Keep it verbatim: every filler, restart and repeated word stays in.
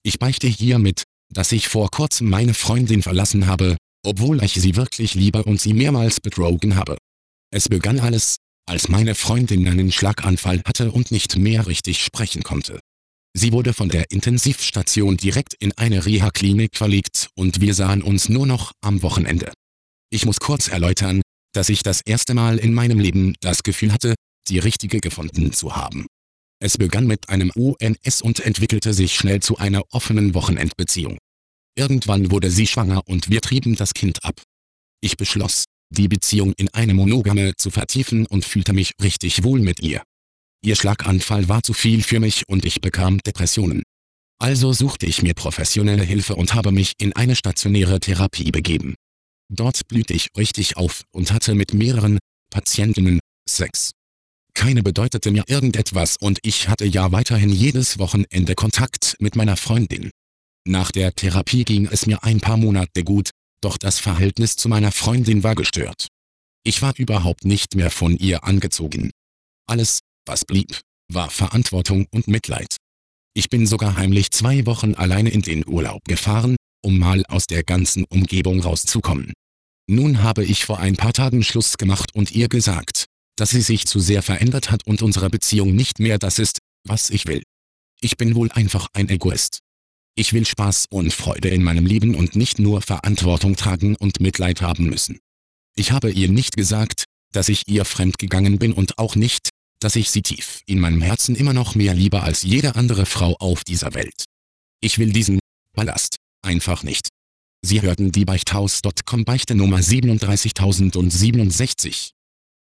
Ich beichte hiermit, dass ich vor kurzem meine Freundin verlassen habe, obwohl ich sie wirklich liebe und sie mehrmals betrogen habe. Es begann alles, als meine Freundin einen Schlaganfall hatte und nicht mehr richtig sprechen konnte. Sie wurde von der Intensivstation direkt in eine Reha-Klinik verlegt und wir sahen uns nur noch am Wochenende. Ich muss kurz erläutern, dass ich das erste Mal in meinem Leben das Gefühl hatte, die richtige gefunden zu haben. Es begann mit einem U N S und entwickelte sich schnell zu einer offenen Wochenendbeziehung. Irgendwann wurde sie schwanger und wir trieben das Kind ab. Ich beschloss, die Beziehung in eine Monogame zu vertiefen und fühlte mich richtig wohl mit ihr. Ihr Schlaganfall war zu viel für mich und ich bekam Depressionen. Also suchte ich mir professionelle Hilfe und habe mich in eine stationäre Therapie begeben. Dort blühte ich richtig auf und hatte mit mehreren Patientinnen Sex. Keine bedeutete mir irgendetwas und ich hatte ja weiterhin jedes Wochenende Kontakt mit meiner Freundin. Nach der Therapie ging es mir ein paar Monate gut, doch das Verhältnis zu meiner Freundin war gestört. Ich war überhaupt nicht mehr von ihr angezogen. Alles, was blieb, war Verantwortung und Mitleid. Ich bin sogar heimlich zwei Wochen alleine in den Urlaub gefahren, um mal aus der ganzen Umgebung rauszukommen. Nun habe ich vor ein paar Tagen Schluss gemacht und ihr gesagt, dass sie sich zu sehr verändert hat und unsere Beziehung nicht mehr das ist, was ich will. Ich bin wohl einfach ein Egoist. Ich will Spaß und Freude in meinem Leben und nicht nur Verantwortung tragen und Mitleid haben müssen. Ich habe ihr nicht gesagt, dass ich ihr fremdgegangen bin und auch nicht, dass ich sie tief in meinem Herzen immer noch mehr liebe als jede andere Frau auf dieser Welt. Ich will diesen Ballast einfach nicht. Sie hörten die Beichthaus Punkt com Beichte Nummer siebenunddreißigtausendsiebenundsechzig.